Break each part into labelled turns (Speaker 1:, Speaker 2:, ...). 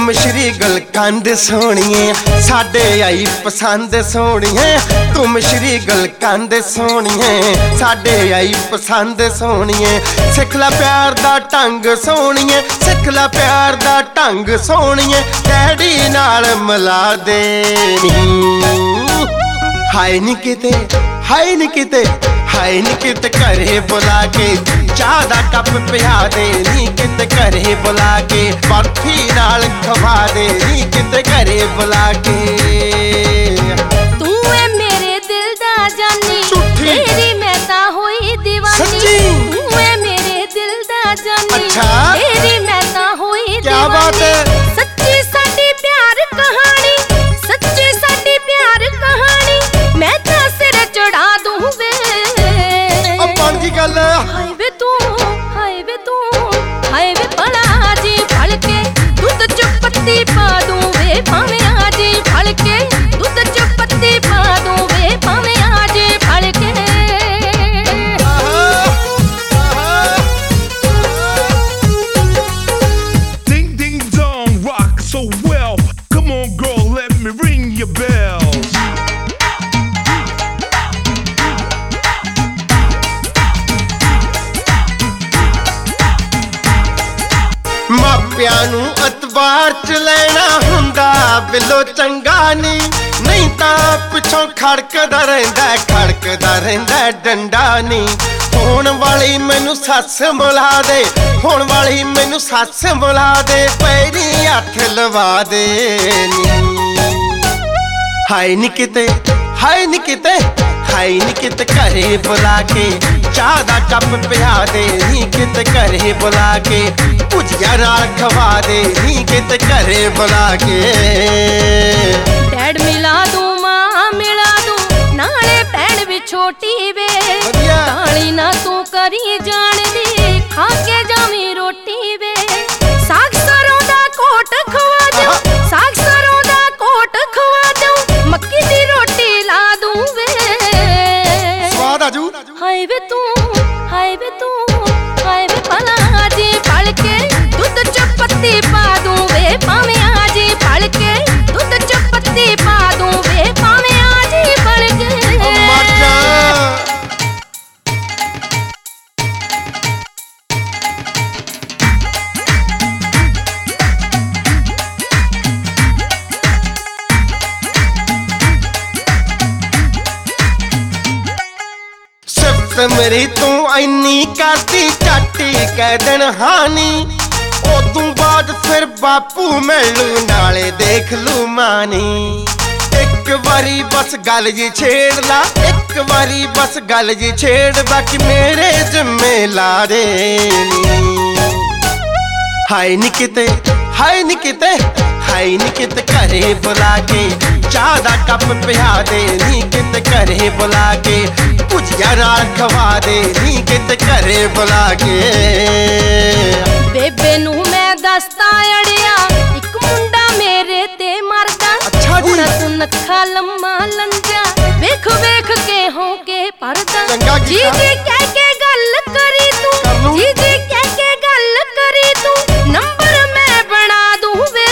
Speaker 1: मिश्री गुलकंद सोहणिए साडे आई पसंद सोहणिए। तू मिश्री गुलकंद सोहणिए साडे आई पसंद सोहणिए। सिख ला प्यार दा ढंग सोहणिए, सिख ला प्यार दा ढंग सोहणिए। डैडी नाल मिला दे हाय नी किते, हाय नी किते, हाय नी किते घरे बुला के चाह दा कप पिया दे। नी किते घरे बुला के बर्फी नाल खवा दे। नी किते घरे बुला के।
Speaker 2: तू है मेरे दिल दा जानी, तेरी मैं ता होई दीवानी।
Speaker 1: सच्ची?
Speaker 2: तू है मेरे दिल दा जानी,
Speaker 1: अच्छा?
Speaker 2: तेरी मैं ता होई दीवानी।
Speaker 1: क्या बात है?
Speaker 2: सच्ची साडी प्यार कहानी, सच्ची साडी प्यार कहानी। मैं ता सिर चढ़ा दूं वे।
Speaker 1: अब बन की गल
Speaker 2: हाय वे तू, हाय वे तू, हाय वे भला जी फल के दूध च पत्ती पा दूं वे। भावें आजी फल के दूध च पत्ती पा दूं वे। भावें आजी फल के।
Speaker 3: Ding ding dong, rock so well. Come on girl, let me ring your bells.
Speaker 1: मापियां नू अतबार च लेना हुंदा बिलो चंगा नी। नहीं तां पिछों खड़कदा रहिंदा डंडा नी। होण वाली मैनू सस बुला दे, होण वाली मैनू सस बुला दे। पैरी हथ लवा दे नी। हाय नी किते, हाय नी किते, हाय नी किते घरे बुला के चाह दा कप पिया दे। नी किते घरे बुला के भुजिया नाल खवा दे। नी किते घरे बुला के।
Speaker 2: डैड मिला दूं मां मिला दूं नाले भैन भी छोटी वे। काली ना तू करी जान दी खा के जावी रोटी वे। साग सरों दा कोट खवा दूं, साग सरों दा कोट खवा दूं। मक्की दी रोटी ला दूं वे।
Speaker 1: स्वाद आजू
Speaker 2: हाय वे तू, हाय वे तू, हाय वे भला जी फल के दूध च पत्ती पा दूं वे। भावें आजी फल के दूध च पत्ती पा दूं वे। भावें आजी फल के।
Speaker 1: मर जा। मेरी तू इन्नी करती चाटी कह दिन हानी। उदों बाद फिर बापू मिलू नाले देख लू मानी। एक बारी बस गल जी छेड़ ला, एक बारी बस गल जी छेड़। बाकी मेरे जिम्मे ला दे नी। हाय नी किते, हाय नी किते, हाय नी किते घरे बुला के चाह दा कप पिया दे। नी किते घरे बुला के भुजिया नाल खवा दे। नी किते घरे बुला के।
Speaker 2: बेबे नू मैं दसदा अड़िया इक मुंडा मेरे ते मरदा।
Speaker 1: अच्छा जी।
Speaker 2: हुण तू नखा लम्मा लंजा वेख वेख के हो के परदा।
Speaker 1: चंगा
Speaker 2: जी
Speaker 1: कीता।
Speaker 2: जी कह के गल करी तू, जी जी कह के गल करी तू। नंबर मैं बना दूं वे।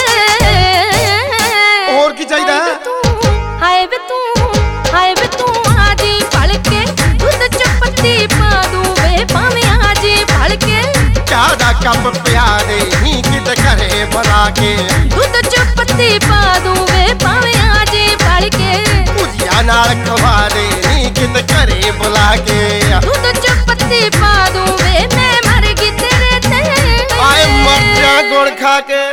Speaker 1: और की चाहिदा?
Speaker 2: हाय वे तू, हाय वे तू आजी फल के दूध च पत्ती पा दूं वे। भावें आजी फल के
Speaker 1: चाह दा कप पिया दे। नी किते घरे बुला के
Speaker 2: दूध च पत्ती पा दूं वे। भावें आजी फल के
Speaker 1: भुजिया नाल खवा दे। नी किते घरे बुला के
Speaker 2: दूध च पत्ती पा दूं वे। मैं मर गई तेरे ते।
Speaker 1: आए मर जा गुड़ खा के।